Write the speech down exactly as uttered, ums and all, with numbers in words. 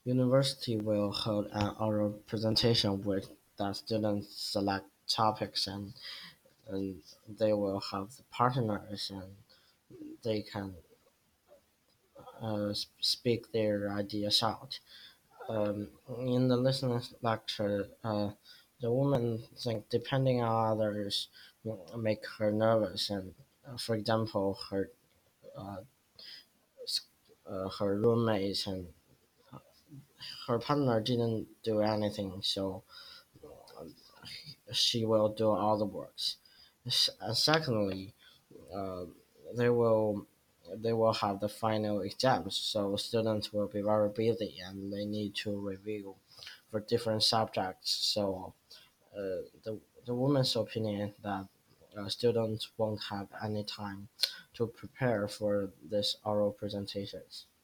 University will hold an oral presentation where the students select topics and, and they will have the partners and they can uh, speak their ideas out. Um, in the listening lecture, uh, the woman think depending on others make her nervous, and uh, for example, her uh, uh, her roommates and her partner didn't do anything, so she will do all the works. And secondly, uh, they will they will have the final exams, so students will be very busy and they need to review for different subjects. So uh, the the woman's opinion that uh, students won't have any time to prepare for this oral presentations.